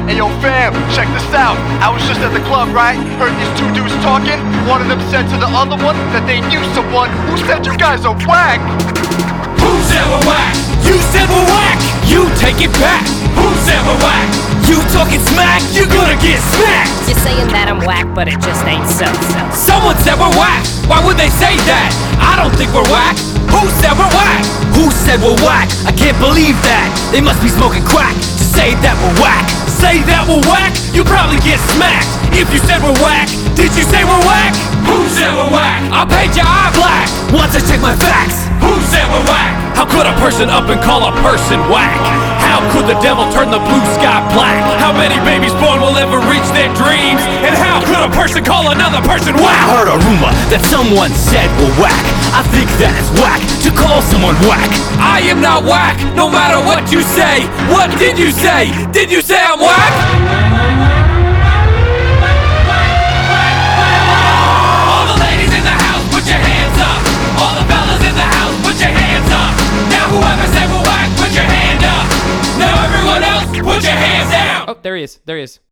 Hey yo fam, check this out. I was just at the club, right? Heard these two dudes talking. One of them said to the other one that they knew someone who said you guys are whack. Who said we're whack? You said we're whack. You take it back. Who said we're whack? You talking smack, you're gonna get smacked. You're saying that I'm whack, but it just ain't so. Someone said we're whack. Why would they say that? I don't think we're whack. Who said we're whack? Who said we're whack? I can't believe that. They must be smoking crack to say that we're whack. Say that we're whack, you probably get smacked. If you said we're whack, did you say we're whack? Who said we're whack? I'll paint your eye black once I check my facts. Who said we're whack? How could a person up and call a person whack? How could the devil turn the blue sky black? How many babies born will ever reach their dreams? And how could a person call another person whack? I heard a rumor that someone said we're whack. I think that it's whack to call someone whack. I am not whack, no matter what you say. What did you say? Did you say I'm whack? All the ladies in the house, put your hands up. All the fellas in the house, put your hands up. Now whoever said we're whack, put your hand up. Now everyone else, put your hands down. Oh, there he is. There he is.